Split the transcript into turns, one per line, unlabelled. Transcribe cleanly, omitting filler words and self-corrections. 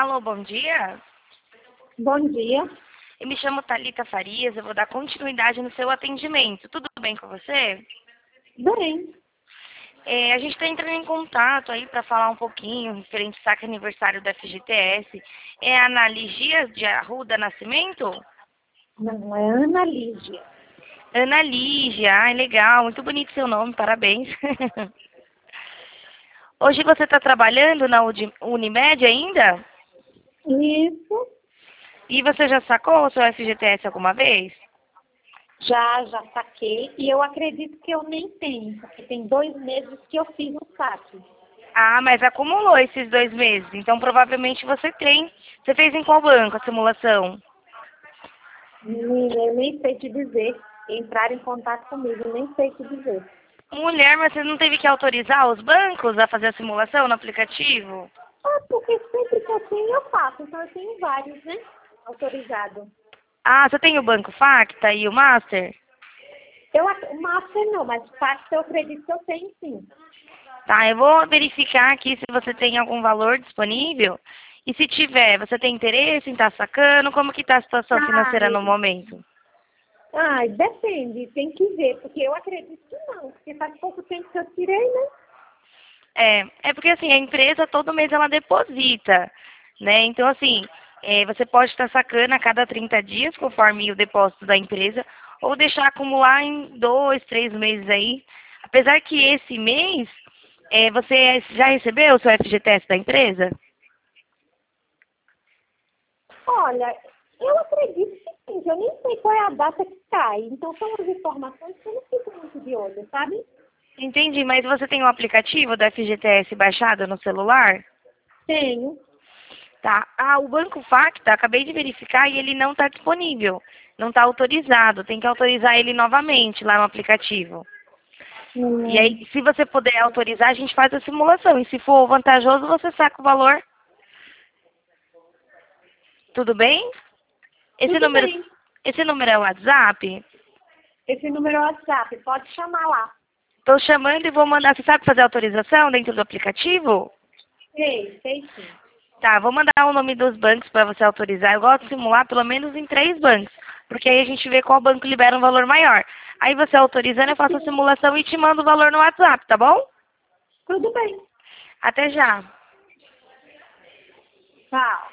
Alô, bom dia.
Bom dia.
Eu me chamo Thalita Farias, eu vou dar continuidade no seu atendimento. Tudo bem com você?
Bem,
A gente está entrando em contato aí para falar um pouquinho referente ao saque aniversário da FGTS. É a Ana Ligia de Arruda Nascimento?
não, é Ana Lígia.
Ana Lígia, ai legal, muito bonito seu nome, parabéns. Hoje você está trabalhando na Unimed ainda?
Isso,
E você já sacou o seu FGTS alguma vez?
já saquei. E eu acredito que eu nem tenho, porque tem 2 meses que eu fiz o saque.
Ah, mas acumulou esses 2 meses, então provavelmente você tem. Você fez em qual banco a simulação?
Menina, eu nem sei te dizer. Entrar em contato comigo, nem sei te dizer.
Mulher, mas você não teve que autorizar os bancos a fazer a simulação no aplicativo?
Ah, porque sempre que eu tenho, eu faço. Então eu tenho vários, né? Autorizado.
Ah, você tem o Banco Facta e o Master?
O Master não, mas o Pacto eu acredito que eu tenho sim.
Tá, eu vou verificar aqui se você tem algum valor disponível. E se tiver, você tem interesse em estar sacando? Como que está a situação financeira
Ai,
no momento?
ai, depende, tem que ver, porque eu acredito que não, porque faz pouco tempo que eu tirei, né?
É porque assim, a empresa todo mês ela deposita, né? Então assim, você pode estar sacando a cada 30 dias, conforme o depósito da empresa, ou deixar acumular em 2, 3 meses aí. Apesar que esse mês, você já recebeu o seu FGTS da empresa?
Olha, eu acredito que sim, que eu nem sei qual é a data que cai. Então são as informações que eu não fico muito de olho, sabe?
Entendi, mas você tem o aplicativo da FGTS baixado no celular?
Tenho.
Tá. Ah, o Banco Facta, acabei de verificar e ele não está disponível. Não está autorizado. Tem que autorizar ele novamente lá no aplicativo. E
Hum,
aí, se você puder autorizar, a gente faz a simulação. E se for vantajoso, você saca o valor. Tudo bem? Esse
tudo
número,
bem.
esse número é o WhatsApp?
Esse número é o WhatsApp, pode chamar lá.
Estou chamando e vou mandar. Você sabe fazer autorização dentro do aplicativo?
Sei sim.
Tá, vou mandar o nome dos bancos para você autorizar. Eu gosto de simular pelo menos em 3 bancos, porque aí a gente vê qual banco libera um valor maior. Aí você autorizando, eu faço a simulação e te mando o valor no WhatsApp, tá bom?
Tudo bem.
Até já.
Tchau.